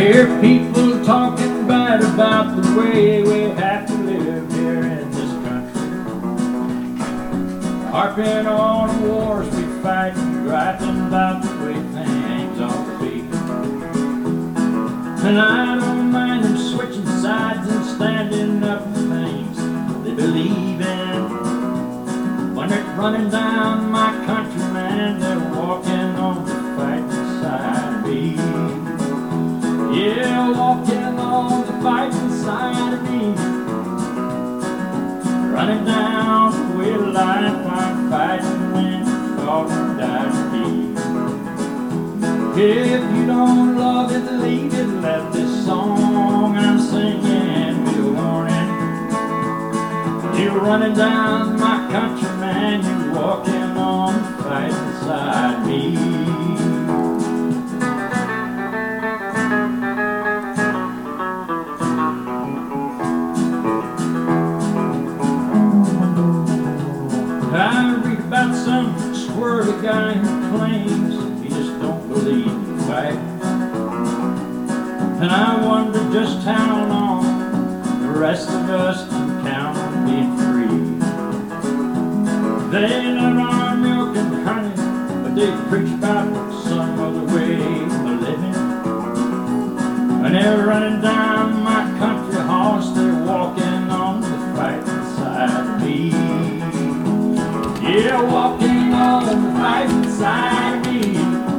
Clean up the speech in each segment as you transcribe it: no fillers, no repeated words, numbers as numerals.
hear people talking bad about the way we have to live here in this country, harping on the wars we fight and griping about the way things ought to be. And I don't mind them switching sides and standing up for things they believe in. When they're running down my country, man, they're walking on the fighting side of me. Yeah, walking on the fighting side of me. Running down the way of life, I'm fighting when it's all died to be. If you don't love it, leave it, let this song I'm singing be a warning. You're running down my country, man, you're walking on the fighting side of me. I read about some squirrely guy who claims he just don't believe in fight. And I wonder just how long the rest of us can count on being free. They love our milk and honey, but they preach about some other way of living. When they're running down my country horse, they're walking on the fighting side of me. Yeah, walking on the fighting side of me.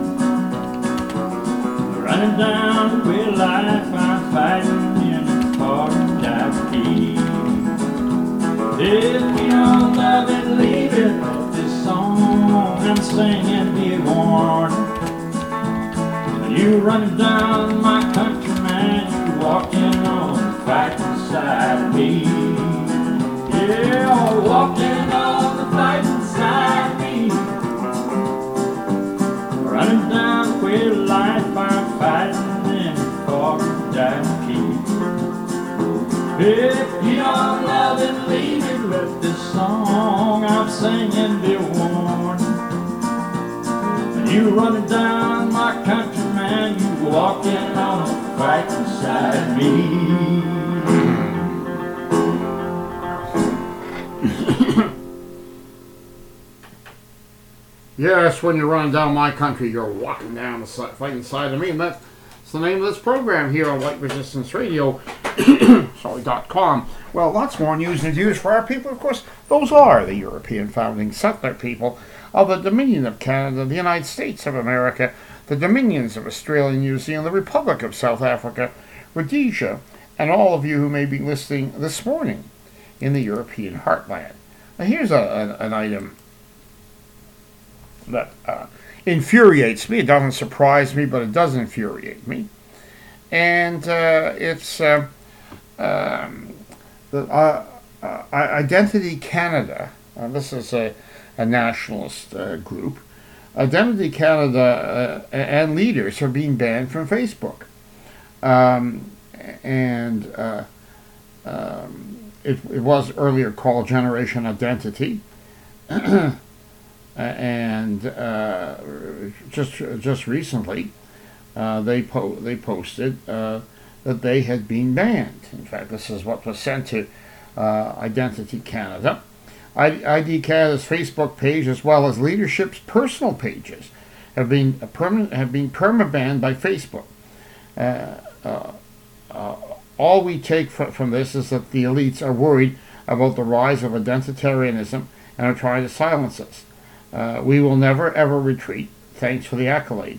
Running down the way of life, I'm fighting in the foreign diabetes. If you don't love it, leave it. Let this song I'm singing be a warning. You running down my country, man, you walking on the fighting side of me. Yeah, walking on the fighting side of me. Running down the way of life, I'm fighting in the foreign diabetes. If you don't love it, leave it. Let this song I'm singing be a warning. You running down my country, man, you walking on the fighting side of me. Yes, when you're running down my country, you're walking down the fighting side of me, and that's the name of this program here on White Resistance Radio. .com. Well, lots more news and views for our people. Of course, those are the European founding settler people of the Dominion of Canada, the United States of America, the Dominions of Australia and New Zealand, the Republic of South Africa, Rhodesia, and all of you who may be listening this morning in the European heartland. Now, here's an item that infuriates me. It doesn't surprise me, but it does infuriate me. And it's Identity Canada. This is a nationalist group. Identity Canada and leaders are being banned from Facebook. It was earlier called Generation Identity. And just recently, they posted that they had been banned. In fact, this is what was sent to Identity Canada. ID Canada's Facebook page, as well as leadership's personal pages, have been perma-banned by Facebook. All we take from this is that the elites are worried about the rise of identitarianism and are trying to silence us. We will never ever retreat. Thanks for the accolade.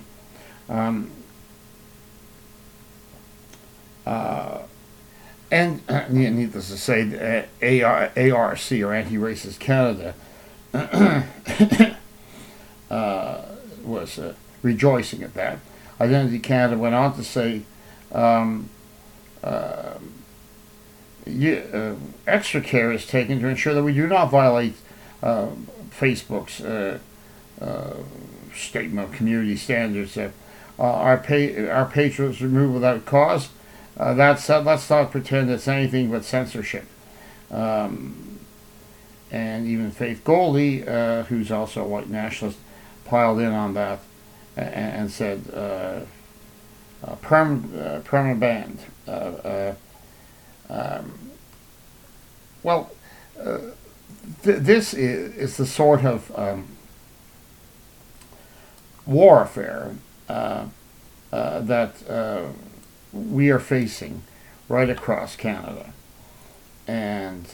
And needless to say, ARC, or Anti-Racist Canada, was rejoicing at that. Identity Canada went on to say, extra care is taken to ensure that we do not violate Facebook's statement of community standards. Our page was removed without cause. That said, let's not pretend it's anything but censorship. And even Faith Goldie, who's also a white nationalist, piled in on that and said permanent banned. Well, this is the sort of warfare that we are facing right across Canada, and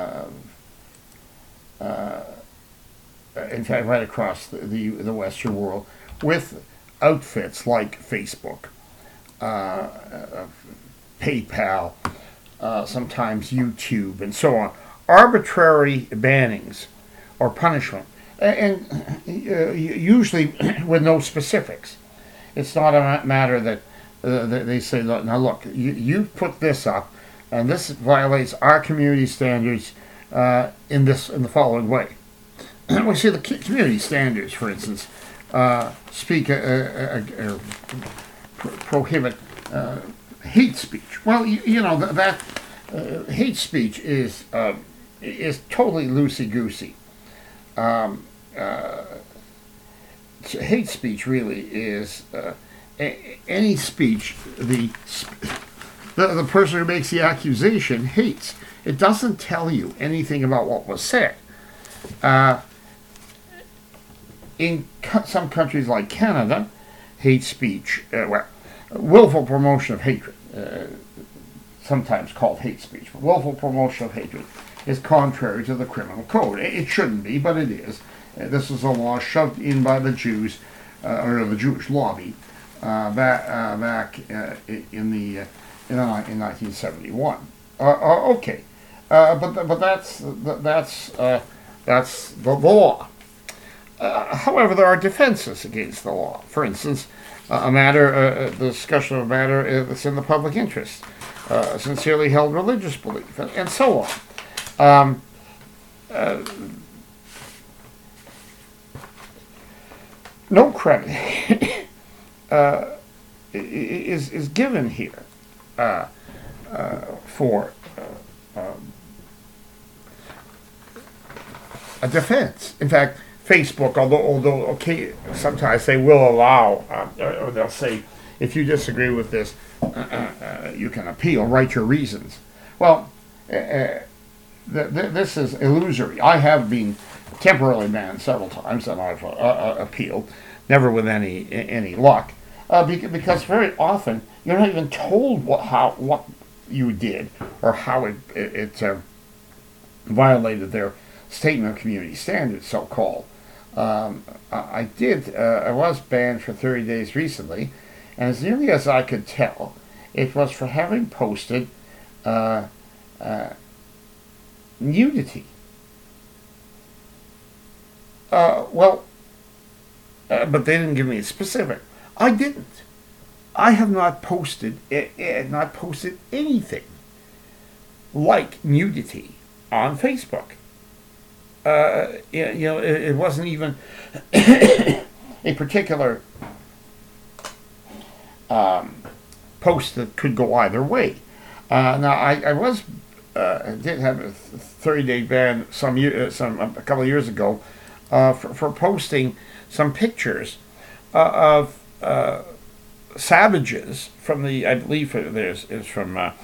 in fact, right across the Western world, with outfits like Facebook, PayPal, sometimes YouTube, and so on. Arbitrary bannings or punishment, and usually with no specifics. It's not a matter that they say, now look, you put this up, and this violates our community standards in the following way. We see the community standards, for instance, prohibit hate speech. Well, you know that hate speech is totally loosey goosey. Hate speech really is any speech the person who makes the accusation hates. It doesn't tell you anything about what was said. In some countries like Canada, hate speech, willful promotion of hatred, sometimes called hate speech, but willful promotion of hatred is contrary to the criminal code. It shouldn't be, but it is. This is a law shoved in by the Jews, or the Jewish lobby, back in 1971. Okay, but that's the law. However, there are defenses against the law. For instance, the discussion of a matter that's in the public interest, sincerely held religious belief, and so on. No credit is given here for a defense. In fact, Facebook, although okay, sometimes they will allow, or they'll say, if you disagree with this, you can appeal, write your reasons. Well, this is illusory. I have been temporarily banned several times, and I've appealed, never with any luck, because very often you're not even told what you did or how it violated their statement of community standards, so-called. I was banned for 30 days recently, and as nearly as I could tell, it was for having posted nudity. But they didn't give me a specific. I didn't. I have not posted anything like nudity on Facebook. It wasn't even a particular post that could go either way. Now, I did have a 30-day ban a couple of years ago for posting some pictures of savages from I believe it's from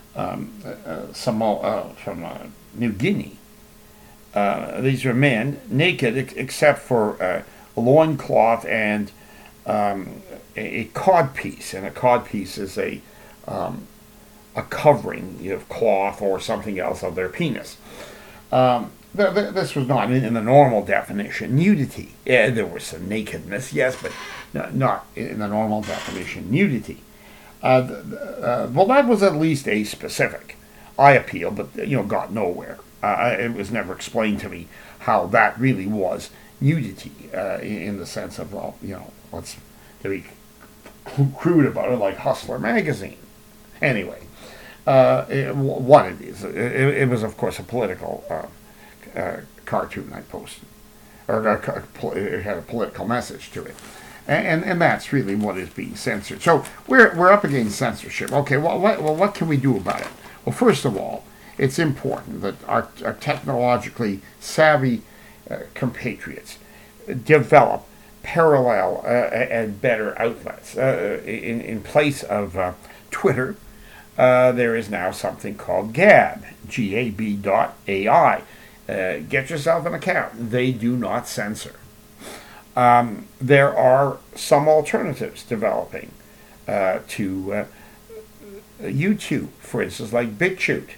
New Guinea. These are men naked except for a loincloth and a codpiece, and a codpiece is a covering of cloth or something else of their penis. This was not in the normal definition. Nudity. Yeah, there was some nakedness, yes, but not in the normal definition. Nudity. Well, that was at least a specific. I appealed, but got nowhere. It was never explained to me how that really was nudity in the sense of, let's be crude about it, like Hustler magazine. Anyway, what it is, it was of course a political cartoon I posted, or it had a political message to it, and that's really what is being censored. So we're up against censorship. Okay, well, what can we do about it? Well, first of all, it's important that our technologically savvy compatriots develop parallel and better outlets. In place of Twitter, there is now something called Gab, Gab.ai. Get yourself an account. They do not censor. There are some alternatives developing to YouTube, for instance, like BitChute.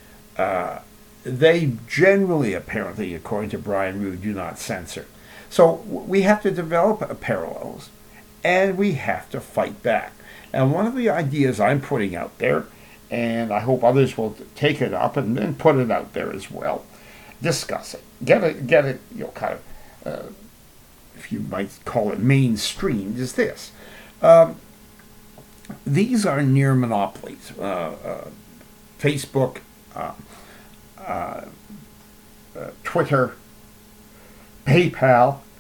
They generally, apparently, according to Brian Rue, do not censor. So we have to develop parallels, and we have to fight back. And one of the ideas I'm putting out there, and I hope others will take it up and then put it out there as well, discuss it, get it, kind of, if you might call it mainstreamed, is this. These are near monopolies. Facebook, Twitter, PayPal.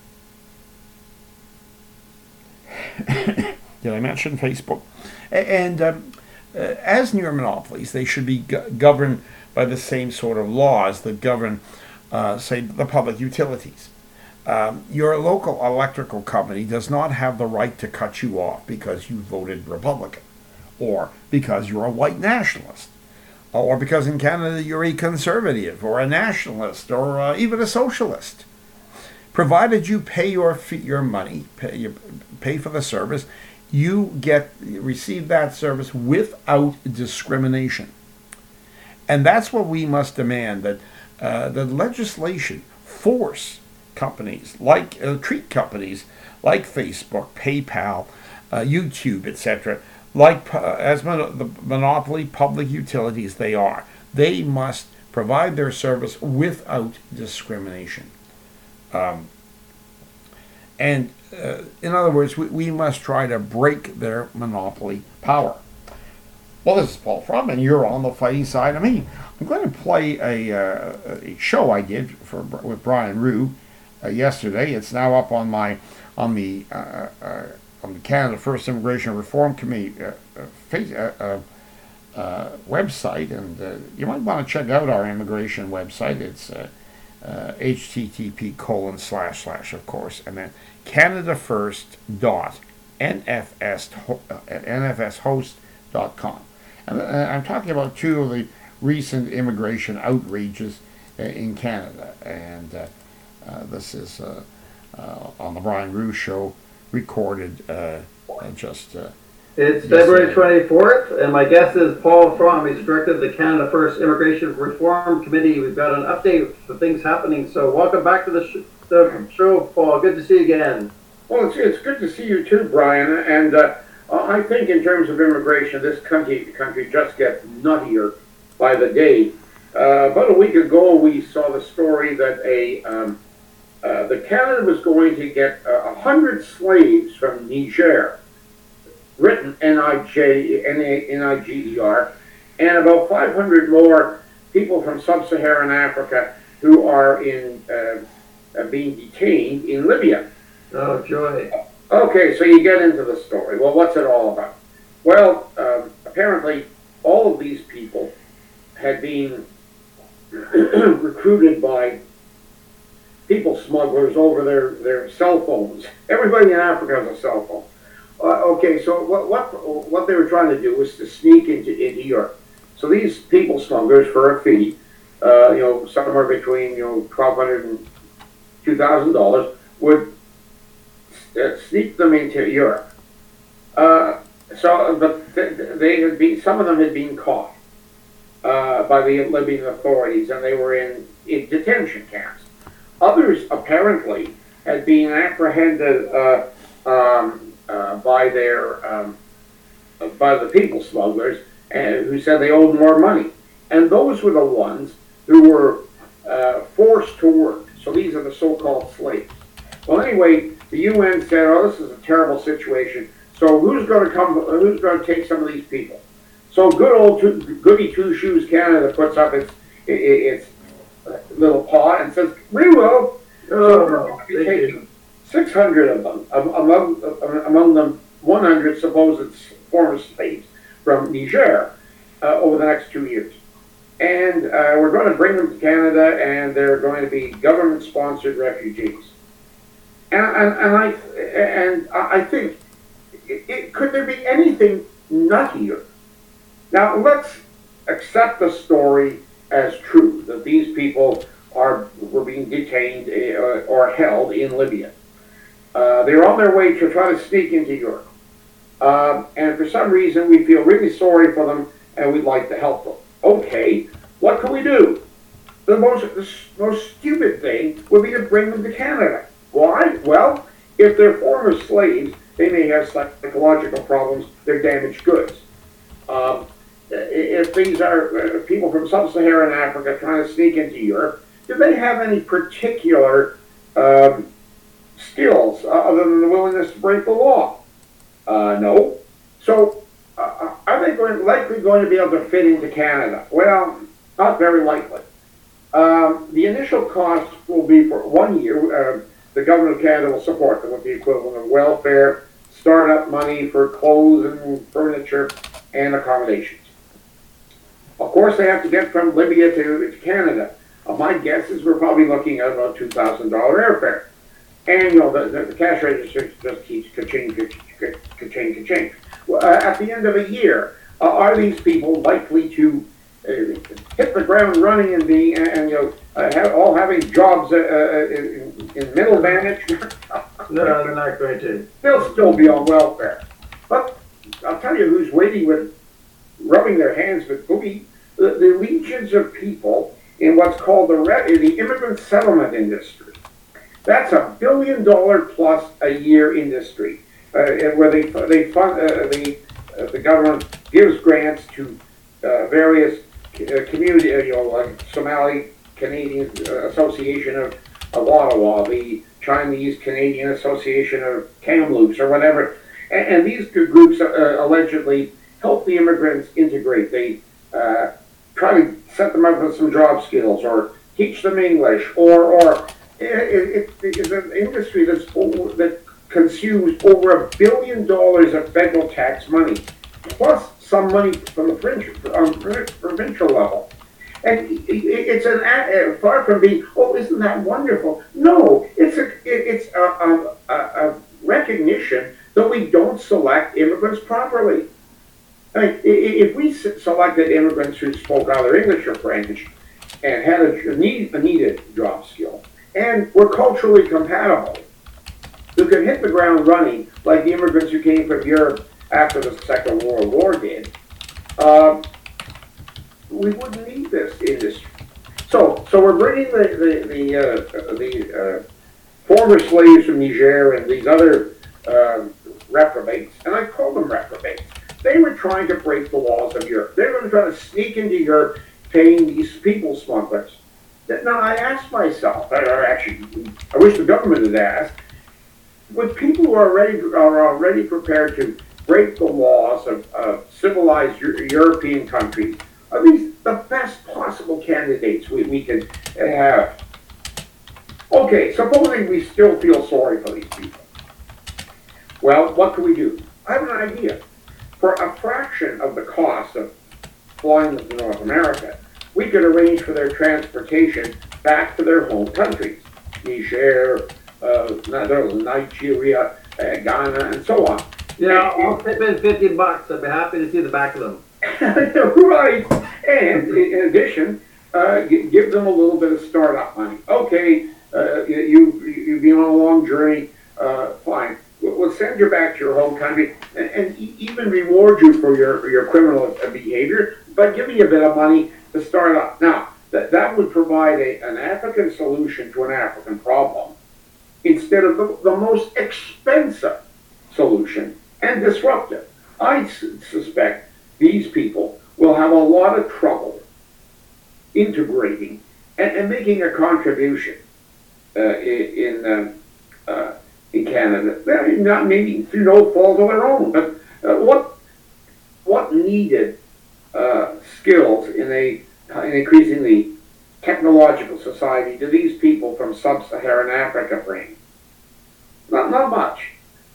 Did I mention Facebook? And as near monopolies, they should be governed by the same sort of laws that govern, say, the public utilities. Your local electrical company does not have the right to cut you off because you voted Republican, or because you're a white nationalist, or because in Canada you're a conservative, or a nationalist, or even a socialist. Provided you pay your money, pay for the service, you receive that service without discrimination. And that's what we must demand, that the legislation force companies treat companies like Facebook, PayPal, YouTube, etc., as the monopoly public utilities they are. They must provide their service without discrimination. And in other words, we must try to break their monopoly power. Well, this is Paul Frum, and you're on the fighting side of me. I'm going to play a show I did with Brian Rue yesterday. It's now up on the Canada First Immigration Reform Committee website, and you might want to check out our immigration website. It's http:// of course, and then canadafirst.nfshost.com. And I'm talking about two of the recent immigration outrages in Canada, and this is on the Brian Rue Show, recorded just. It's February 24th, and my guest is Paul Frum. He's director of the Canada First Immigration Reform Committee. We've got an update for things happening. So welcome back to the show, Paul. Good to see you again. Well, it's good to see you too, Brian. And I think in terms of immigration, this country just gets nuttier by the day. About a week ago, we saw the story that that Canada was going to get 100 slaves from Niger, written Niger, and about 500 more people from sub-Saharan Africa who are being detained in Libya. Oh, joy. Okay, so you get into the story. Well, what's it all about? Well, apparently all of these people had been recruited by people smugglers over their cell phones. Everybody in Africa has a cell phone. Okay, so what they were trying to do was to sneak into Europe. So these people smugglers, for a fee, somewhere between $1,200 and $2,000, would sneak them into Europe. But some of them had been caught by the Libyan authorities, and they were in detention camps. Others apparently had been apprehended by the people smugglers, who said they owed more money, and those were the ones who were forced to work. So these are the so-called slaves. Well, anyway, the UN said, "Oh, this is a terrible situation. So who's going to take some of these people?" So good old Goody Two Shoes Canada puts up its little paw and says, "We will." So we're taking 600 of them, among them 100 supposed former slaves from Niger, over the next 2 years. And we're going to bring them to Canada, and they're going to be government-sponsored refugees. I think, could there be anything nuttier? Now let's accept the story as true that these people were being detained or held in Libya. They're on their way to try to sneak into Europe, and for some reason we feel really sorry for them and we'd like to help them. Okay, what can we do? The most stupid thing would be to bring them to Canada. Why? Well, if they're former slaves, they may have psychological problems. They're damaged goods. If these are people from sub-Saharan Africa trying to sneak into Europe, do they have any particular skills other than the willingness to break the law? No. So, are they likely going to be able to fit into Canada? Well, not very likely. The initial cost will be for 1 year. The government of Canada will support them with the equivalent of welfare, startup money for clothes and furniture, and accommodations. Of course, they have to get from Libya to Canada. My guess is we're probably looking at about $2,000 airfare. And, you know, the cash register just keeps ka-ching, ka-ching, ka-ching. Well, at the end of a year, are these people likely to hit the ground running and all having jobs in middle management? No, they're not going to. They'll still be on welfare. But I'll tell you who's waiting with rubbing their hands with glee, the legions of people in what's called the immigrant settlement industry. That's $1 billion plus a year industry, where they fund the government gives grants to various community, like Somali Canadian Association of Ottawa, the Chinese Canadian Association of Kamloops, or whatever, and these groups allegedly help the immigrants integrate. They try to set them up with some job skills, or teach them English, or it's an industry that consumes over $1 billion of federal tax money, plus some money from the provincial level. And it's far from being, oh, isn't that wonderful? No, it's a recognition that we don't select immigrants properly. I mean, if we selected immigrants who spoke either English or French and had a needed job skill, and were culturally compatible, who could hit the ground running like the immigrants who came from Europe after the Second World War did, we wouldn't need this industry. So we're bringing the former slaves from Niger and these other reprobates, and I call them reprobates. They were trying to break the laws of Europe. They were trying to sneak into Europe, paying these people smugglers. Now, I asked myself, or actually, I wish the government had asked, would people who are already prepared to break the laws of civilized European countries, are these the best possible candidates we could have? Okay, supposing we still feel sorry for these people. Well, what can we do? I have an idea. For a fraction of the cost of flying them to North America, we could arrange for their transportation back to their home countries, Niger, Nigeria, Ghana, and so on. Yeah, I'll tip in $50. I'd be happy to see the back of them. Right. And in addition, give them a little bit of startup money. Okay, you've been on a long journey, fine. We'll send you back to your home country and even reward you for your criminal behavior by giving you a bit of money to start up. Now, that would provide an African solution to an African problem instead of the most expensive solution and disruptive. I suspect these people will have a lot of trouble integrating and making a contribution in Canada. Not maybe through no fault of their own, but what needed skills in an increasingly technological society do these people from sub-Saharan Africa bring? Not much.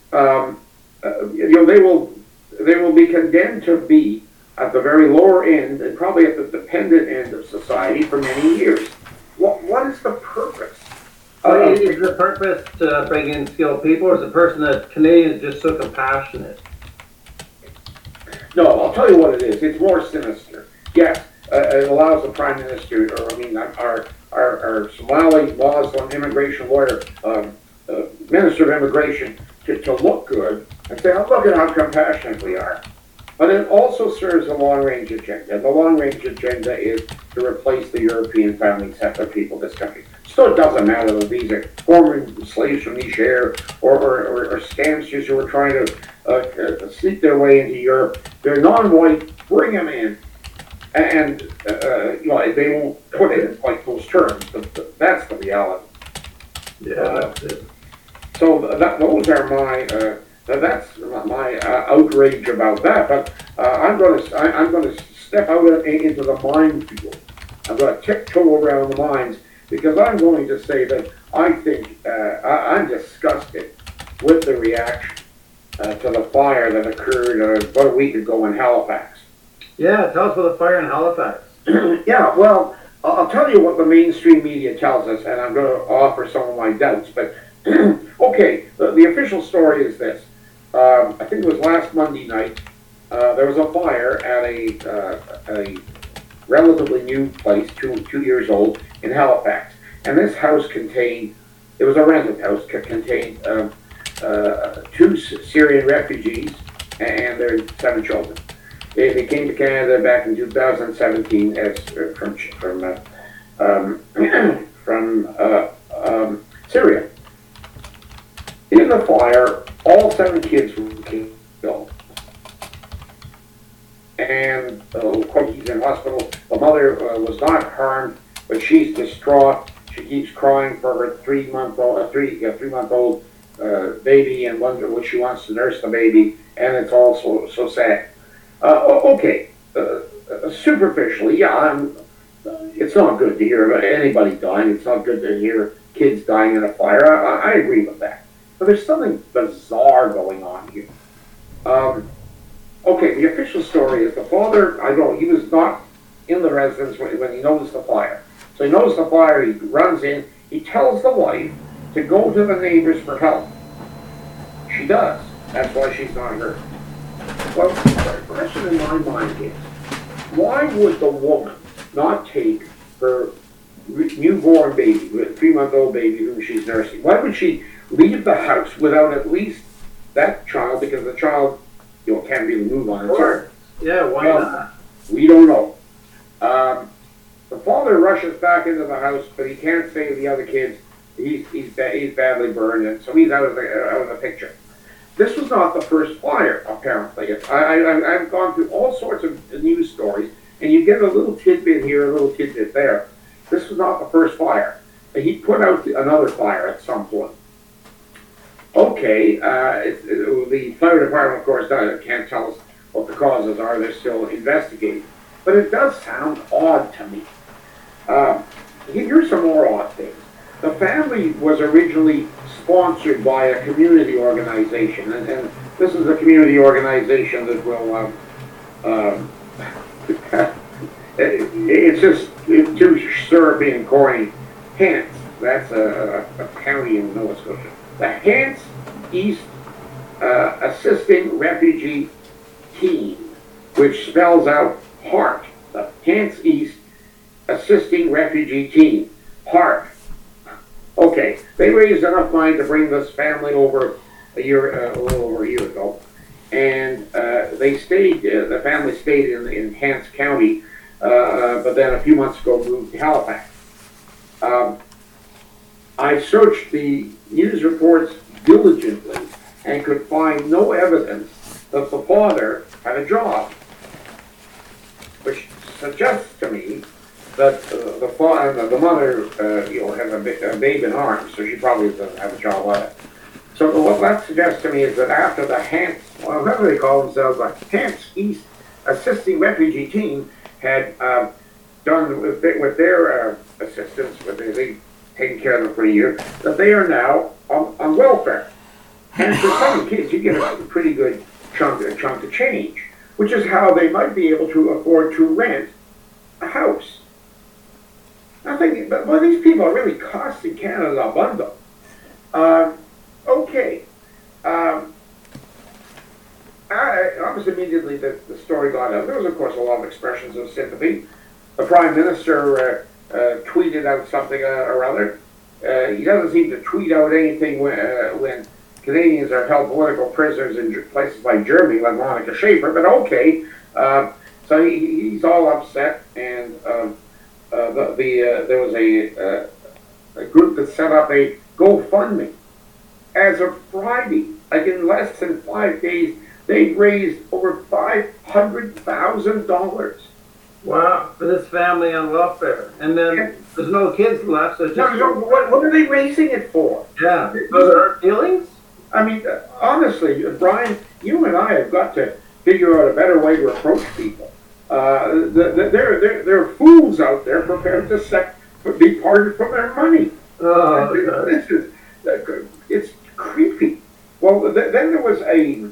They will be condemned to be at the very lower end and probably at the dependent end of society for many years. What is the purpose So is the purpose to bring in skilled people, or is the person that Canadians just so compassionate? No, I'll tell you what it is. It's more sinister. Yes, it allows the Prime Minister, or I mean, our Somali Muslim immigration lawyer, Minister of Immigration, to look good and say, oh, look at how compassionate we are. But it also serves a long-range agenda. The long-range agenda is to replace the European family set of people in this country. So it doesn't matter that these are former slaves from Niger or scamsters who are trying to sneak their way into Europe. They're non-white, bring them in. And they won't put it in like those terms, but that's the reality. Yeah, that's it. So those are my that's my outrage about that. But I'm going to step out into the minefield. I'm going to tiptoe around the mines because I'm going to say that I think I'm disgusted with the reaction to the fire that occurred about a week ago in Halifax. Yeah, tell us about the fire in Halifax. Yeah, well, I'll tell you what the mainstream media tells us, and I'm going to offer some of my doubts. But okay, the official story is this. I think it was last Monday night. There was a fire at a relatively new place, two years old, in Halifax. And this house contained, it was a rented house, contained 2 Syrian refugees and their 7 children. They came to Canada back in 2017 as from Syria. In the fire, all 7 kids were killed. And he's in hospital. The mother was not harmed, but she's distraught. She keeps crying for her 3-month-old baby and wonders what she wants to nurse the baby, and it's also so sad. Okay, superficially, yeah, it's not good to hear about anybody dying. It's not good to hear kids dying in a fire. I agree with that. But there's something bizarre going on here. Okay, the official story is the father, he was not in the residence when he noticed the fire. So he noticed the fire, he runs in, he tells the wife to go to the neighbors for help. She does. That's why she's not hurt. Well, the question in my mind is, why would the woman not take her newborn baby, 3-month-old baby whom she's nursing? Why would she leave the house without at least that child, because the child, can't really move on its own? Yeah, why not? We don't know. The father rushes back into the house, but he can't save the other kids. He's badly burned, and so he's out of the picture. This was not the first fire, apparently. I've gone through all sorts of news stories, and you get a little tidbit here, a little tidbit there. This was not the first fire. He put out another fire at some point. Okay, the fire department, of course, can't tell us what the causes are. They're still investigating. But it does sound odd to me. Here's some more odd things. The family was originally sponsored by a community organization, and this is a community organization that will, it's just too syrupy and corny. Hants, that's a county in Nova Scotia. The Hants East Assisting Refugee Team, which spells out HEART. The Hants East Assisting Refugee Team, HEART. Okay, they raised enough money to bring this family over a little over a year ago, and they stayed. The family stayed in Hants County, but then a few months ago moved to Halifax. I searched the news reports diligently and could find no evidence that the father had a job, which suggests to me that the mother, has a babe in arms, so she probably doesn't have a job either. So what that suggests to me is that after the Hants, whatever they call themselves, the Hants East Assisting Refugee Team had done with their assistance, they taken care of them for a year, that they are now on welfare. And for some kids, you get a pretty good chunk of change, which is how they might be able to afford to rent a house. I'm thinking, but well, these people are really costing Canada a bundle. Okay. Obviously, immediately the story got out. There was, of course, a lot of expressions of sympathy. The Prime Minister tweeted out something or other. He doesn't seem to tweet out anything when Canadians are held political prisoners in places like Germany, like Monica Schaefer, but okay. So he's all upset, and there was a group that set up a GoFundMe. As of Friday, like in less than 5 days, they raised over $500,000. Wow, for this family on welfare. And then there's no kids left, so it's just... What are they raising it for? Yeah, those are our feelings? I mean, honestly, Brian, you and I have got to figure out a better way to approach people. There are fools out there prepared to be parted from their money. Oh, this is it's creepy. Well, then there was a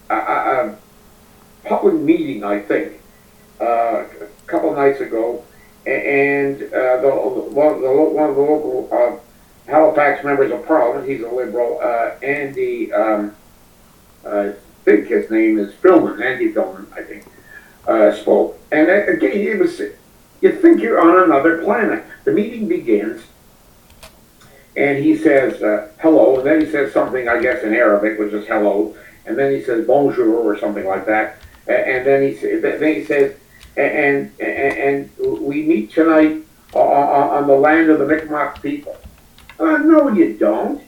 public meeting, I think, a couple nights ago, and one of the local Halifax members of Parliament, he's a Liberal, Andy, I think his name is Andy Philman, I think, spoke. And again, it was, you think you're on another planet. The meeting begins, and he says, hello, and then he says something, I guess, in Arabic, which is hello, and then he says bonjour or something like that, and then he says, and we meet tonight on the land of the Mi'kmaq people. No, you don't.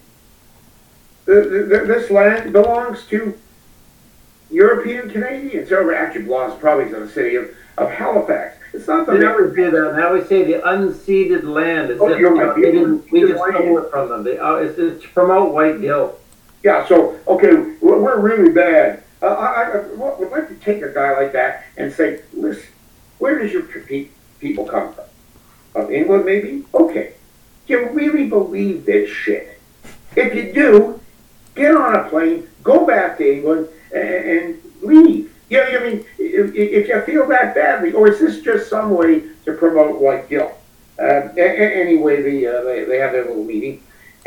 This land belongs to European Canadians. Or actually belongs probably to the city of Halifax. It's not the... They never do that. Now we say the unceded land. As if, we just stole it from them. It's to promote white guilt. Yeah, so, okay, we're really bad. I would like to take a guy like that and say, listen, where does your people come from? Of England, maybe? Okay. Do you really believe this shit? If you do, get on a plane, go back to England, and leave. Yeah, I mean, if you feel that badly, or is this just some way to promote white guilt? Anyway, they have their little meeting,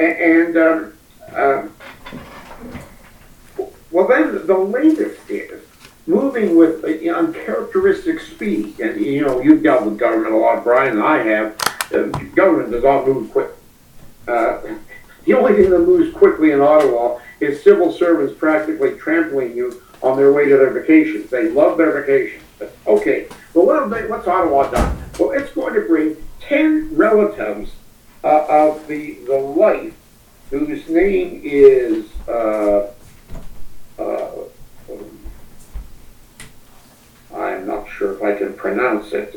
well, then the latest is moving with uncharacteristic speed. And you've dealt with government a lot, Brian, and I have. Government does not move quick. The only thing that moves quickly in Ottawa is civil servants practically trampling you on their way to their vacations. They love their vacations. Okay, well, what's Ottawa done? Well, it's going to bring 10 relatives of the wife, whose name is I'm not sure if I can pronounce it.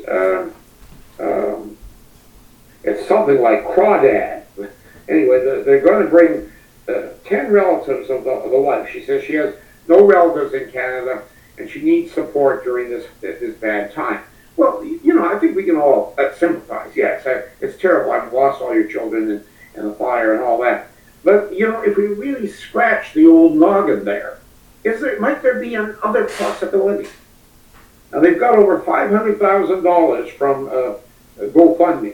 It's something like Crawdad. Anyway, they're going to bring 10 relatives of the wife. She says she has no relatives in Canada, and she needs support during this bad time. Well, I think we can all sympathize. Yes, it's terrible. I've lost all your children in the fire and all that. But, if we really scratch the old noggin there, might there be another possibility? Now, they've got over $500,000 from GoFundMe.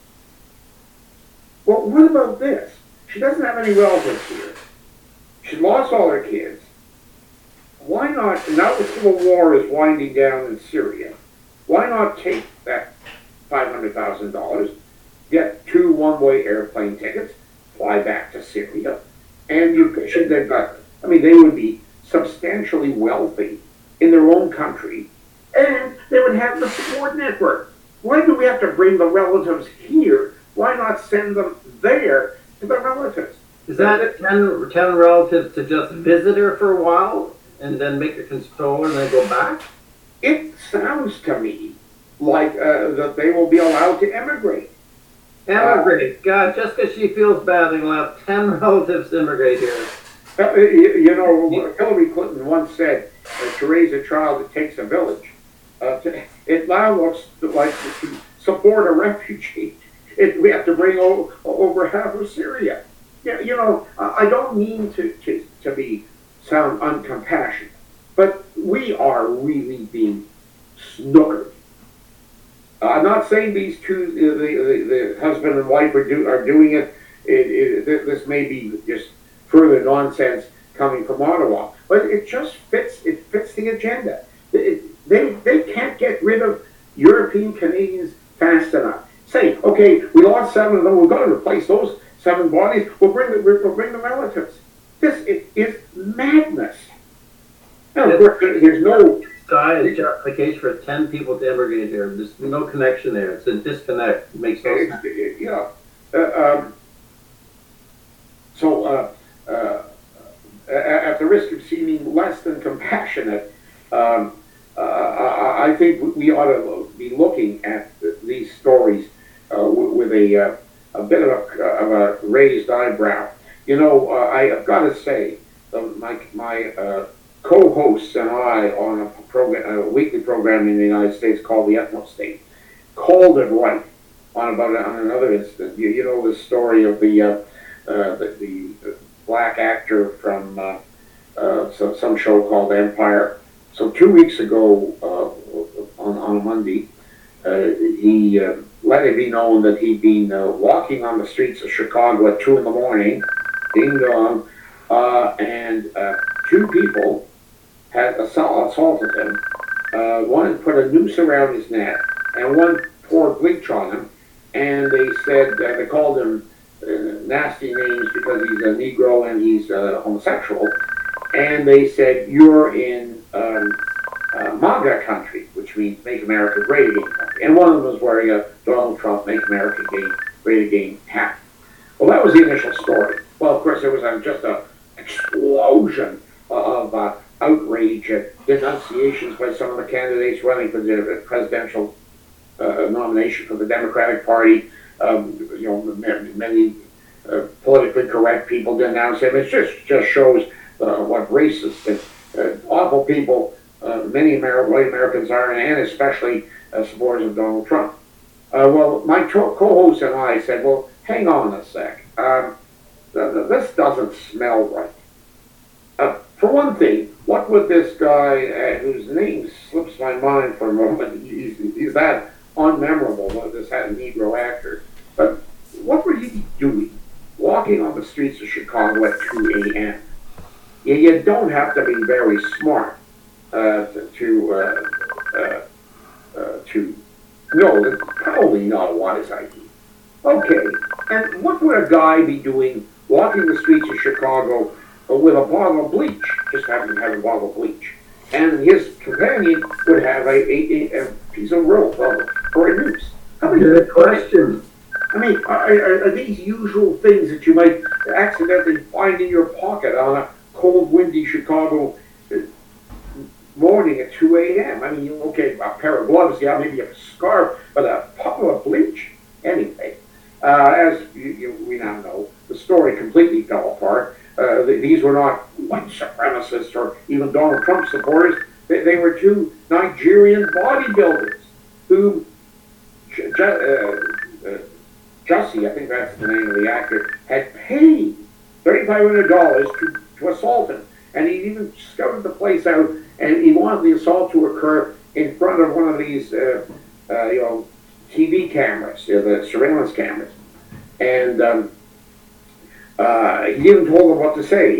Well, what about this? She doesn't have any relatives here. She lost all her kids. Why not, now the civil war is winding down in Syria, why not take that $500,000, get 2 one-way airplane tickets, fly back to Syria, and they would be substantially wealthy in their own country, and they would have the support network. Why do we have to bring the relatives here? Why not send them there to the relatives? Is that 10 relatives to just visit her for a while and then make her controller and then go back? It sounds to me like that they will be allowed to emigrate. Emigrate? God, just because she feels bad, they will have 10 relatives immigrate here. Hillary Clinton once said, to raise a child, it takes a village. It now looks like to support a refugee, we have to bring over half of Syria. I don't mean to sound uncompassionate, but we are really being snookered. I'm not saying these two, the husband and wife are doing it. This may be just further nonsense coming from Ottawa, but it just fits. It fits the agenda. They can't get rid of European Canadians fast enough. Say, okay, we lost 7 of them. We're going to replace those 7 bodies. We'll bring the relatives. This is madness. And of course, there's no. It's justification for 10 people to immigrate here. There's no connection there. It's a disconnect. It makes no sense. Yeah. At the risk of seeming less than compassionate, I think we ought to be looking at these stories with a bit of a raised eyebrow. You know, I've got to say, my co-hosts and I on a weekly program in the United States called the Ethno State called it right on another incident. You know the story of the black actor from some show called Empire. So 2 weeks ago on a Monday, he let it be known that he'd been walking on the streets of Chicago at 2 in the morning, ding dong, and 2 people had assaulted him. One had put a noose around his neck, and one poured bleach on him. And they said they called him nasty names because he's a Negro and he's homosexual. And they said, "You're in MAGA country," which means "Make America Great Again" country. And one of them was wearing a Donald Trump "Make America Great Again" hat. Well, that was the initial story. Well, of course, there was just an explosion of outrage at denunciations by some of the candidates running for the presidential nomination for the Democratic Party. You know, many politically correct people denounce him. It just shows what racist and awful people many white Americans are, and especially supporters of Donald Trump. Well, my co-host and I said, well, hang on a sec. This doesn't smell right. For one thing, what would this guy, whose name slips my mind for a moment, he's that unmemorable, this Negro actor, but what were you doing walking on the streets of Chicago at 2 a.m.? You don't have to be very smart to know that probably not a wise idea. Okay, and what would a guy be doing walking the streets of Chicago with a bottle of bleach? Just happen to have a bottle of bleach. And his companion would have a piece of rope or a noose. Good question. I mean, are these usual things that you might accidentally find in your pocket on a cold, windy Chicago morning at 2 a.m.? I mean, okay, a pair of gloves, yeah, maybe a scarf, but a bottle of bleach? Anyway, as we now know, the story completely fell apart. These were not white supremacists or even Donald Trump supporters. They were 2 Nigerian bodybuilders who, Jussie, I think that's the name of the actor, had paid $3,500 to assault him. And he even scouted the place out, and he wanted the assault to occur in front of one of these, TV cameras, the surveillance cameras. And he even told them what to say,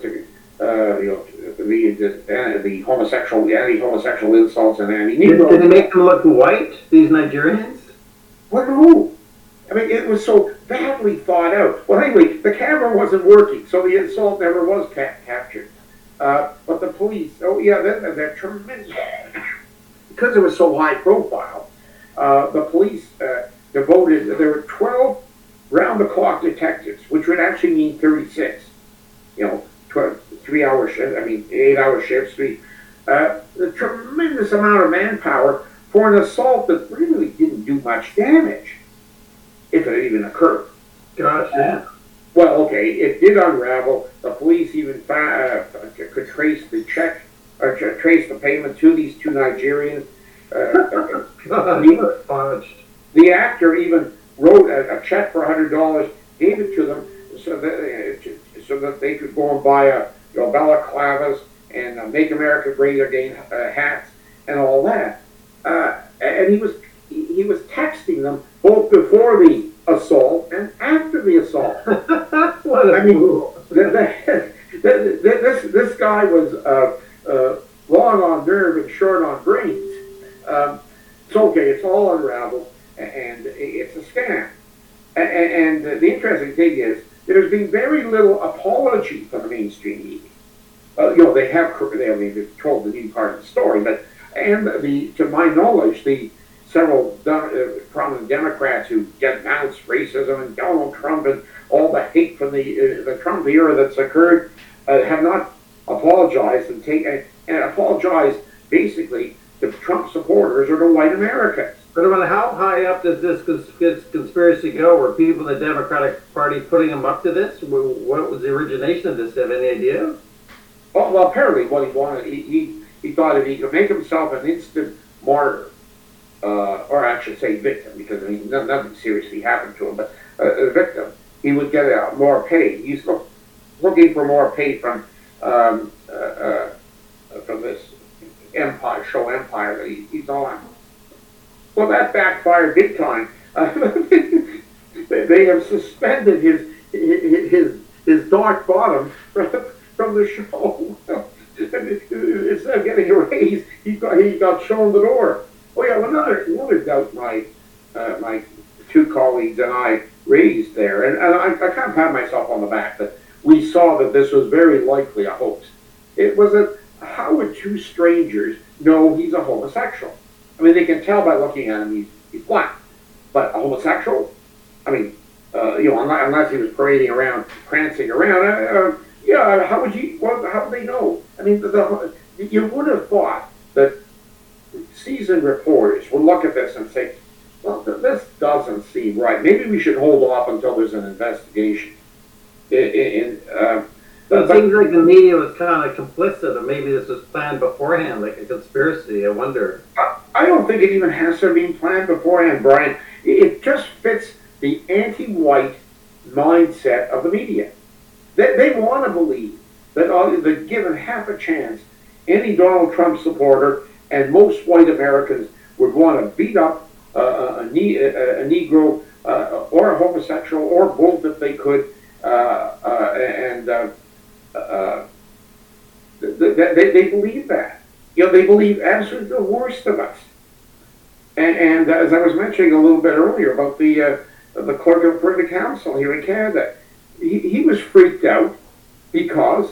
the anti-homosexual insults and anti-Negro. Did they make them look white, these Nigerians? Well, no. I mean, it was so badly thought out. Well, anyway, the camera wasn't working, so the insult never was captured. But the police, they're tremendous. Because it was so high profile, the police there were 12 round-the-clock detectives, which would actually mean 36. 3-hour shifts, 8-hour shifts, a tremendous amount of manpower for an assault that really didn't do much damage, if it even occurred. Gotcha. Well, okay, it did unravel. The police even could trace the check, or trace the payment to these 2 Nigerians. The actor even wrote a check for $100, gave it to them so that they could go and buy balaclavas and Make America Great Again hats and all that. And he he was texting them both before the assault and after the assault. What a I mean, fool. this guy was long on nerve and short on brains. It's okay, it's all unraveled, and it's a scam. And the interesting thing is, there's been very little apology from the mainstream media. They have told the new part of the story, but to my knowledge, the several prominent Democrats who denounced racism and Donald Trump and all the hate from the Trump era that's occurred have not apologized and apologized basically to Trump supporters or to white Americans. But I mean, how high up does this conspiracy go? Were people in the Democratic Party putting him up to this? What was the origination of this? Do you have any idea? Oh, well, apparently what he wanted, he thought if he could make himself an instant martyr, or I should say victim, because I mean, nothing seriously happened to him, but a victim, he would get more pay. He's looking for more pay from this show Empire that he's on. Well, that backfired big time. They have suspended his dark bottom from the show. Instead of getting a raise, he got shown the door. Oh yeah, another doubt my two colleagues and I raised there, and I kind of pat myself on the back that we saw that this was very likely a hoax. It was how would two strangers know he's a homosexual? I mean, they can tell by looking at him he's black, but a homosexual? I mean, unless he was parading around, prancing around, how would they know? I mean, you would have thought that seasoned reporters would look at this and say, well, this doesn't seem right. Maybe we should hold off until there's an investigation. It seems like the media was kind of complicit, or maybe this was planned beforehand, like a conspiracy. I wonder. I don't think it even has to have been planned beforehand, Brian. It just fits the anti-white mindset of the media. They want to believe that given half a chance, any Donald Trump supporter and most white Americans would want to beat up a Negro or a homosexual or both if they could, they believe that. They believe absolutely the worst of us. And as I was mentioning a little bit earlier about the clerk of Privy Council here in Canada, he was freaked out because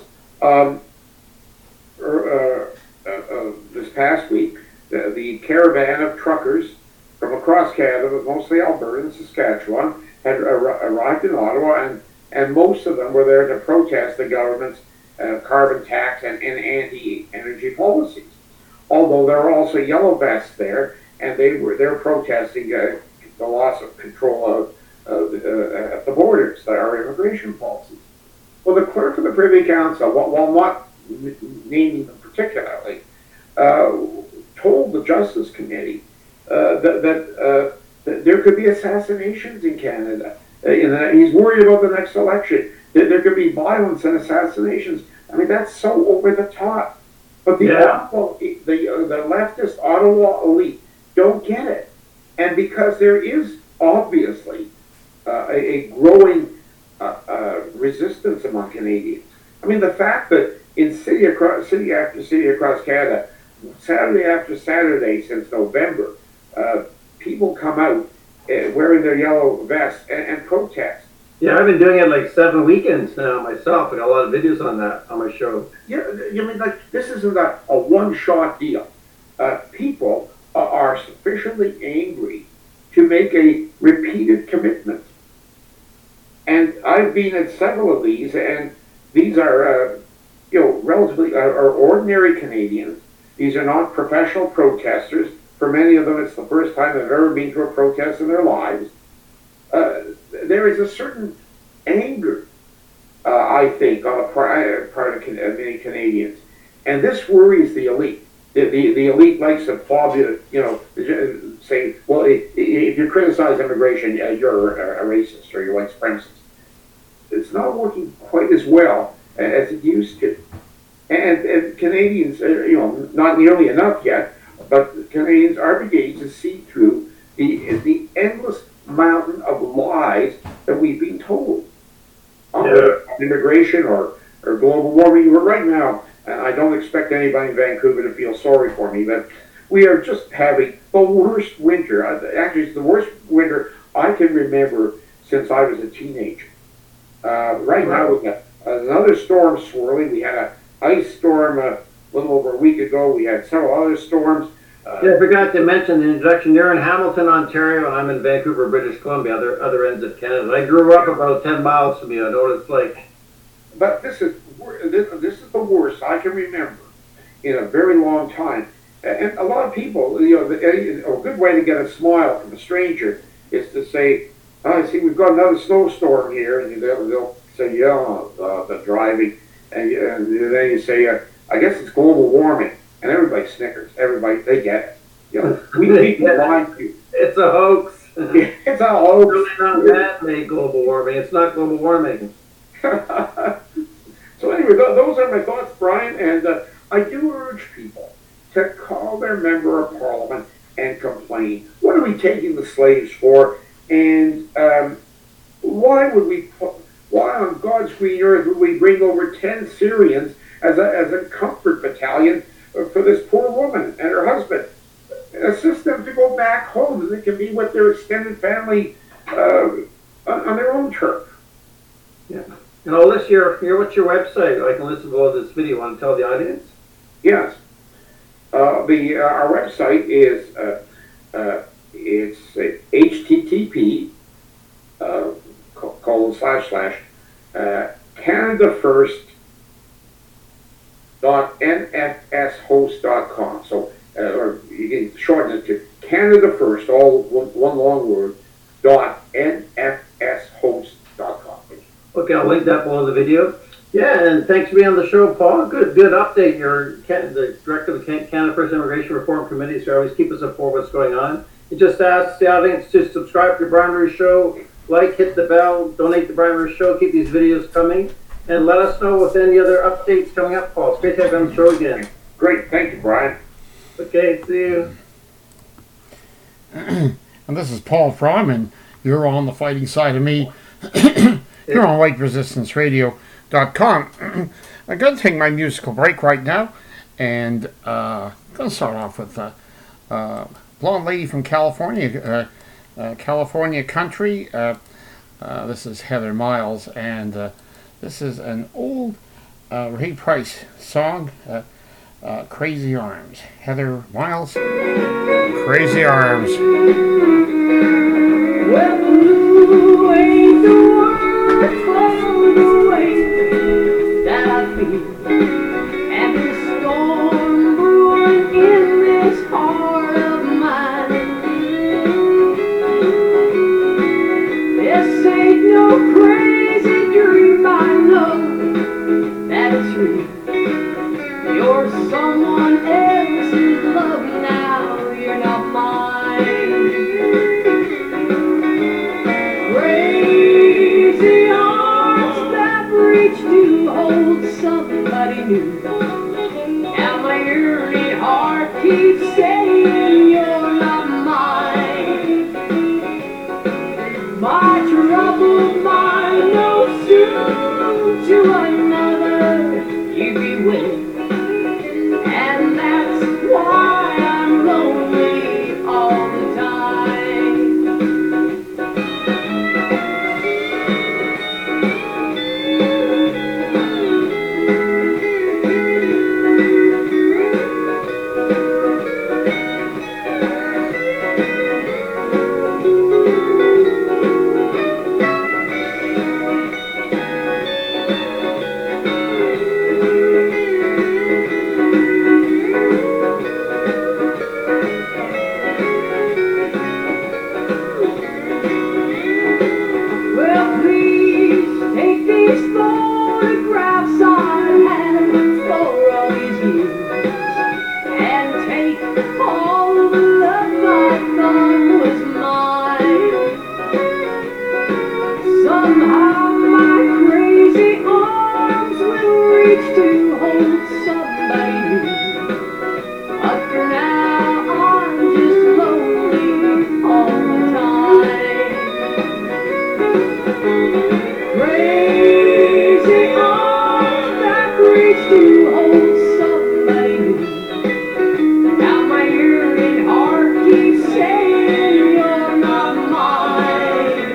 this past week, the caravan of truckers from across Canada, but mostly Alberta and Saskatchewan, had arrived in Ottawa, and most of them were there to protest the government's carbon tax and anti-energy policies. Although there were also yellow vests there, and they're protesting the loss of control at the borders, our immigration policies. Well, the clerk of the Privy Council, while not naming them particularly, told the Justice Committee that there could be assassinations in Canada. He's worried about the next election. There could be violence and assassinations. I mean, that's so over the top. But the leftist Ottawa elite don't get it. And because there is obviously a growing resistance among Canadians. I mean, the fact that in city after city across Canada, Saturday after Saturday since November, people come out wearing their yellow vests and protest. Yeah, I've been doing it like 7 weekends now myself. I got a lot of videos on that on my show. Yeah, you mean like this isn't a one-shot deal. People are sufficiently angry to make a repeated commitment. And I've been at several of these, and these are, relatively are ordinary Canadians. These are not professional protesters. For many of them, it's the first time they've ever been to a protest in their lives. There is a certain anger, I think, on the part of many Canadians. And this worries the elite. The elite likes to say, well, if you criticize immigration, you're a racist or you're white supremacist. It's not working quite as well as it used to. And Canadians, not nearly enough yet, but Canadians are beginning to see through the endless mountain of lies that we've been told on immigration or global warming. But right now, and I don't expect anybody in Vancouver to feel sorry for me, but we are just having the worst winter. Actually, it's the worst winter I can remember since I was a teenager. Right now, we got another storm swirling. We had an ice storm a little over a week ago. We had several other storms. Yeah, I forgot to mention the introduction. You're in Hamilton, Ontario, and I'm in Vancouver, British Columbia, other ends of Canada. I grew up about 10 miles from you. I know what it's like. But this is the worst I can remember in a very long time. And a lot of people, you know, a good way to get a smile from a stranger is to say, "Oh, I see, we've got another snowstorm here," and they'll say, "Yeah, the driving," and then you say, "I guess it's global warming," and everybody snickers. Everybody, they get it. You know, we people lying to you. It's a hoax. It's a hoax. It's really not man-made global warming. It's not global warming. So anyway, those are my thoughts, Brian, and I do urge people to call their member of parliament and complain. What are we taking the slaves for? And why on God's green earth would we bring over 10 Syrians as a comfort battalion for this poor woman and her husband? Assist them to go back home so they can be with their extended family on their own turf. Yeah. And all this, what's your website? I can listen to all this video. Want to tell the audience? Yes. Our website is it's http canadafirst.nfshost.com. So or you can shorten it to Canada First, all one long word, .nfshost.com. Okay, I'll link that below the video. Yeah, and thanks for being on the show, Paul. Good update. You're the director of the Canada First Immigration Reform Committee, so always keep us informed what's going on. And just ask the audience to subscribe to Brian Ruiz Show, hit the bell, donate to Brian Ruiz Show, keep these videos coming, and let us know with any other updates coming up, Paul. It's great to have you on the show again. Great, thank you, Brian. Okay, see you. And this is Paul Fromm, and you're on the fighting side of me. You're on WhiteResistanceRadio.com. I'm going to take my musical break right now, and I'm going to start off with blonde lady from California, California country. This is Heather Miles, and this is an old Ray Price song, Crazy Arms. Heather Miles, Crazy Arms. Well, blue ain't the word for the way that I feel, and the storm brewing in this heart of mine. This ain't no crazy dream, I know that it's real. You're someone else's love now, you're not mine. Crazy arms that reach to hold somebody new. Now my yearning heart keeps saying you're not mine. My troubled mind knows soon to another you be with. And that's why I'm lonely all the time. to hold somebody new. Now my yearning heart keeps saying you're not mine.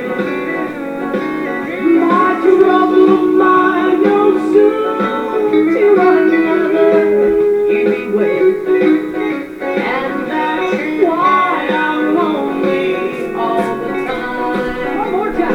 My troubled mind knows soon to another you be with. And that's why I'm lonely all the time. One more time.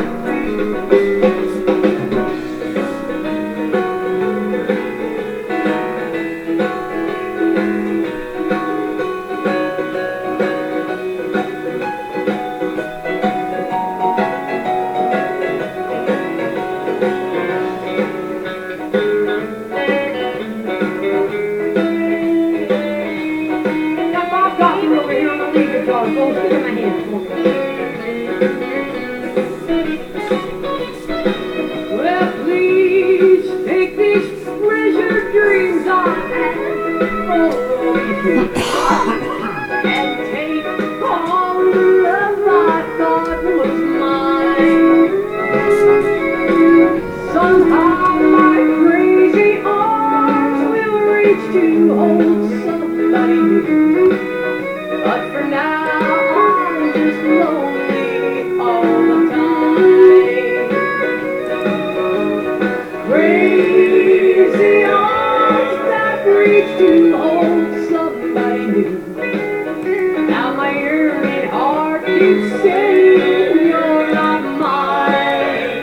Now Bob Goffin over here on the lead guitar. Both stick in my hands for me. Well, please take these pleasure dreams I had for you. And take all the love I thought was mine. Somehow my crazy arms will reach to hold somebody new. But for now, I'm just lonely all the time. Crazy arms that reach to hold somebody new. Now my yearning heart keeps saying you're not mine.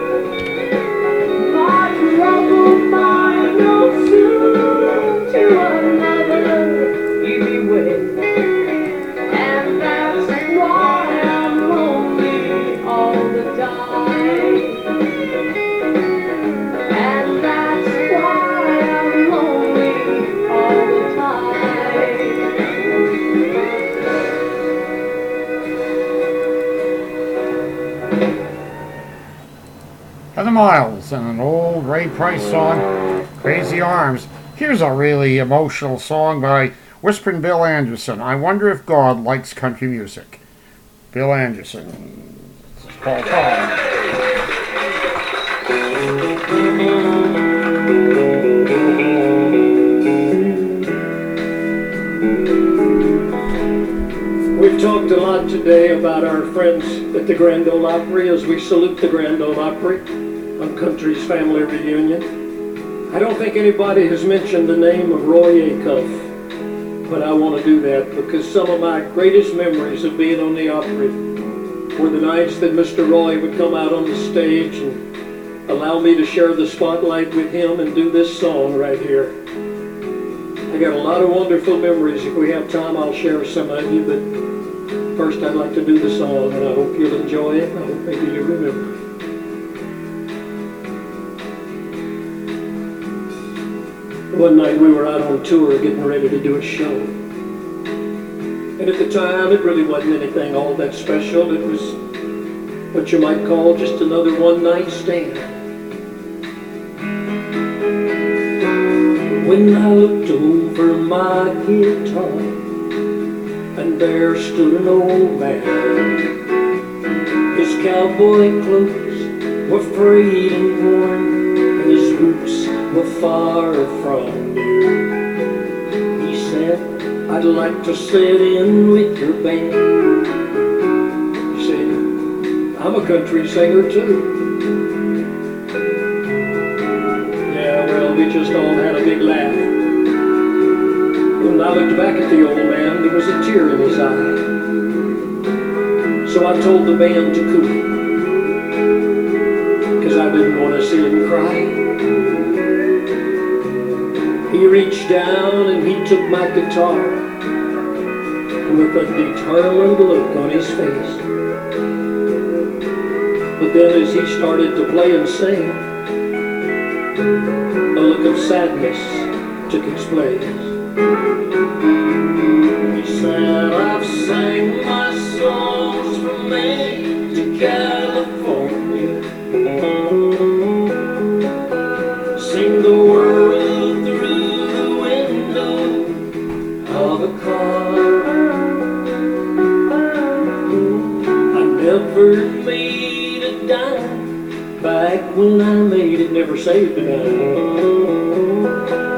My troubled mind knows soon to another you be with. And that's why I'm lonely all the time. And that's why I'm lonely all the time. Heather Miles and an old Ray Price song, Crazy Arms. Here's a really emotional song by Whispering Bill Anderson. I wonder if God likes country music. Bill Anderson. This is Paul Tom. We've talked a lot today about our friends at the Grand Ole Opry as we salute the Grand Ole Opry on Country's Family Reunion. I don't think anybody has mentioned the name of Roy Acuff, but I want to do that because some of my greatest memories of being on the Opry were the nights that Mr. Roy would come out on the stage and allow me to share the spotlight with him and do this song right here. I got a lot of wonderful memories. If we have time, I'll share some of you, but first I'd like to do the song, and I hope you'll enjoy it. I hope maybe you remember it. One night we were out on tour getting ready to do a show. And at the time, it really wasn't anything all that special. It was what you might call just another one-night stand. When I looked over my guitar, and there stood an old man. His cowboy clothes were frayed and worn, and his boots were far from new. He said, I'd like to sit in with your band. You see, I'm a country singer too. Yeah, well, we just all had a big laugh. When I looked back at the old man, there was a tear in his eye. So I told the band to cool, because I didn't want to see him cry. He reached down and he took my guitar with a determined look on his face. But then as he started to play and sing, a look of sadness took its place. He said, I've sang my songs from Maine to California, sing the world through the window of a car. I never made a dime back when I made it, never saved a dime.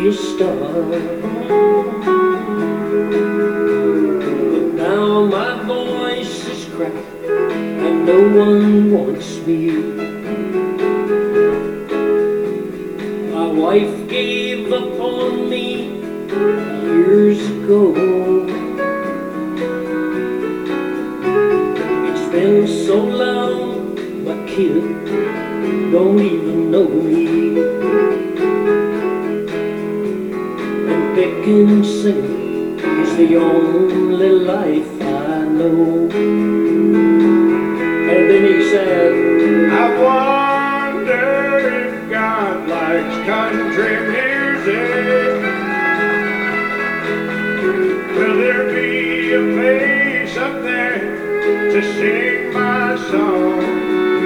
be a star. But now my voice is cracked and no one wants me. My wife gave up on me years ago. It's been so long, my kid don't even know me. And picking and singing is the only life I know. And then he said, I wonder if God likes country music. Will there be a place up there to sing my song?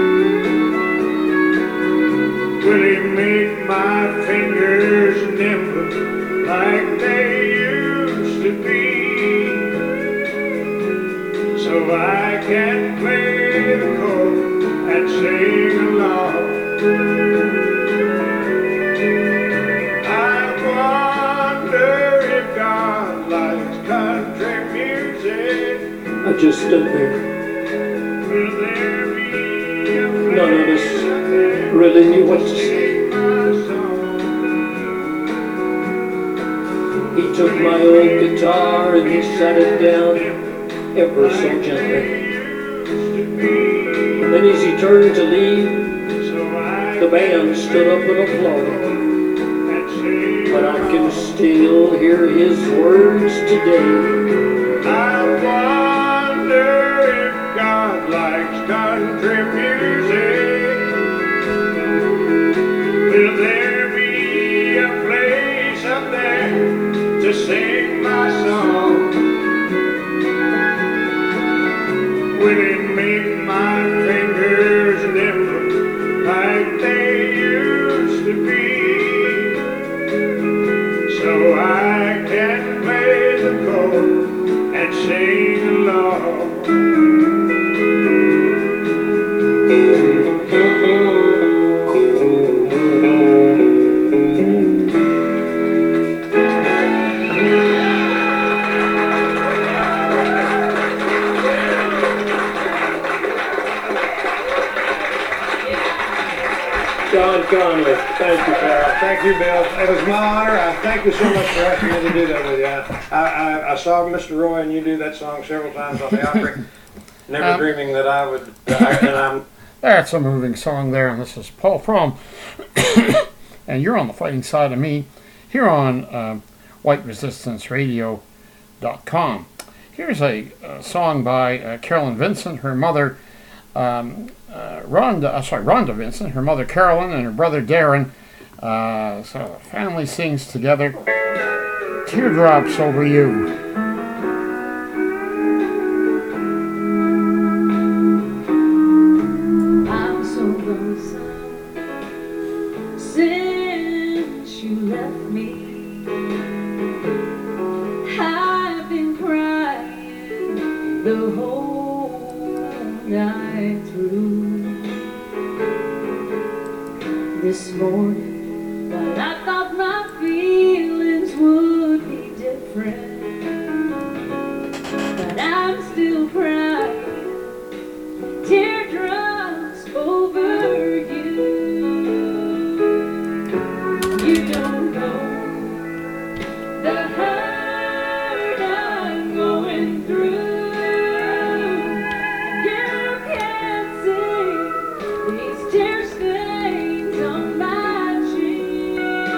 Will he make my fingers nimble like they used to be, so I can play the chord and sing along? I wonder if God likes country music. I just stood there. Will there be a place None of us really knew what to say. He took my old guitar and he sat it down ever so gently. And then as he turned to leave, the band stood up and applauded. But I can still hear his words today. I wonder if God likes country music. Will there be a place up there to sing my song? Will it make my fingers nimble like they used to be, so I can play the chord and sing along? John Conley, thank you, Carol. Thank you, Bill. It was my honor. I thank you so much for asking me to do that with you. I saw Mr. Roy and you do that song several times on the Opry, never dreaming that I would. And I'm. That's a moving song there, and this is Paul Fromm. And you're on the fighting side of me here on WhiteResistanceRadio.com. Here's a song by Carolyn Vincent, her mother, Rhonda Vincent, her mother Carolyn, and her brother Darren. So the family sings together, Teardrops Over You. I'm so lonesome since you left me. I've been crying the whole night through. This morning, while I thought my feelings would be different, but I'm still crying teardrops over you. You don't know the hurt I'm going through. You can't see these tear stains on my cheek.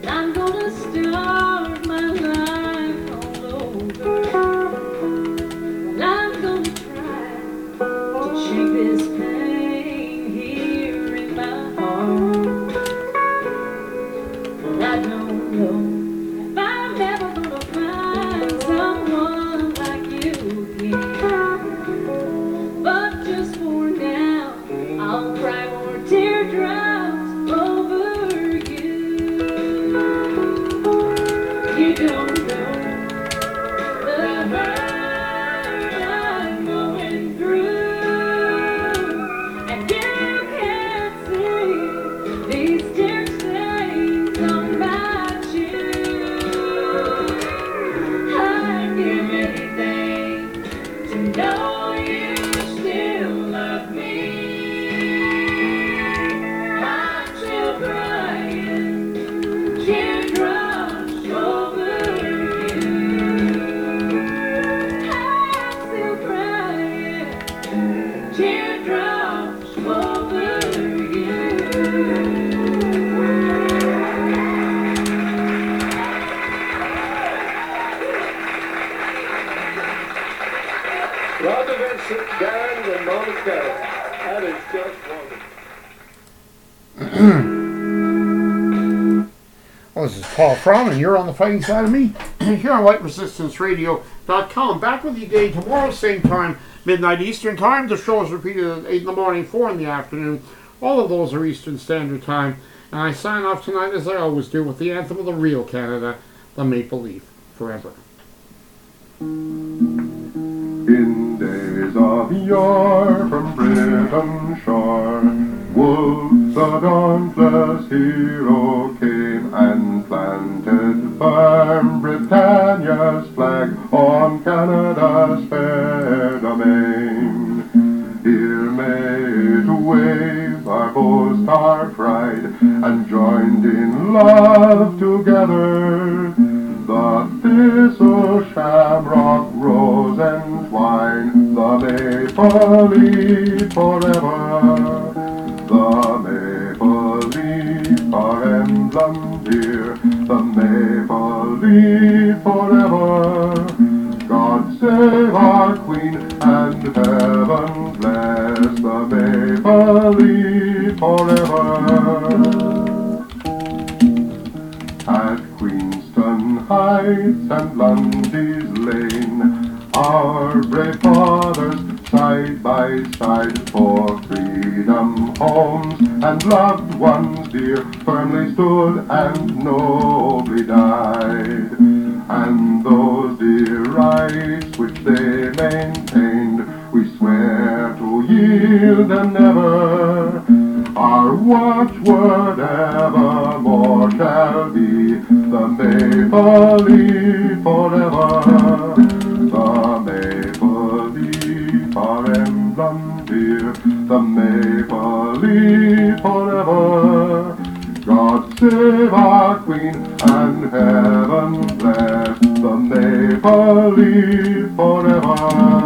I'm gonna start my life all over. And I'm gonna try to shake this pain here in my heart. But I don't know if I'm ever gonna find someone like you again. But just for now, I'll cry more teardrops over you. You don't know the hurt I'm going through, and you can't see these tear stains on my shoes. I'd give anything to know you still love me. I'm still crying teardrops over you. I'm still crying teardrops over you. Roger Vincent, Darren, and Mama Carol. That is just wonderful. Well, this is Paul Fromm, and you're on the fighting side of me here on LightResistanceRadio.com. Back with you again tomorrow, same time, midnight Eastern Time. The show is repeated at 8 in the morning, 4 in the afternoon. All of those are Eastern Standard Time. And I sign off tonight, as I always do, with the anthem of the real Canada, the Maple Leaf, forever. In days of yore from Britain's shore, Wolfe the dauntless hero came and planted firm Britannia's flag on Canada's fair domain. Here made to wave our boast, our pride, and joined in love together. The thistle, shamrock, rose, and twine, the maple leaf forever. The maple leaf, our emblem dear, the maple leaf forever. God save our Queen and heaven bless the maple leaf forever. At Queenston Heights and Lundy's Lane, our brave fathers side by side for freedom, homes, and loved ones dear firmly stood and nobly died. And those dear rights which they maintained, we swear to yield them never. Our watchword evermore shall be the maple leaf forever. The maple leaf, our emblem dear, the maple leaf forever. God save our Queen and heaven bless the maple leaf forever.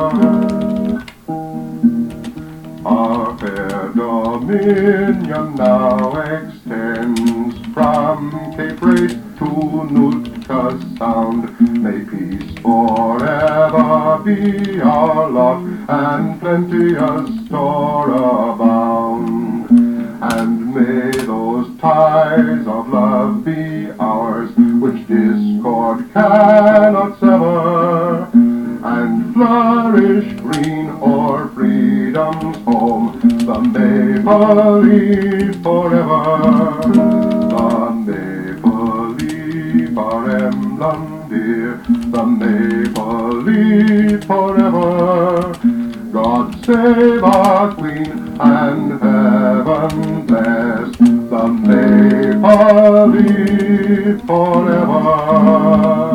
Our fair dominion now extends from Cape Race to Nootka Sound. May peace forever be our lot, and plenteous store abound. And may those ties of love be ours, which discord cannot sever, and flourish green o'er freedom's home, the maple leaf forever. The maple leaf, our emblem dear, the maple leaf forever. God save our Queen and heaven bless the maple leaf forever.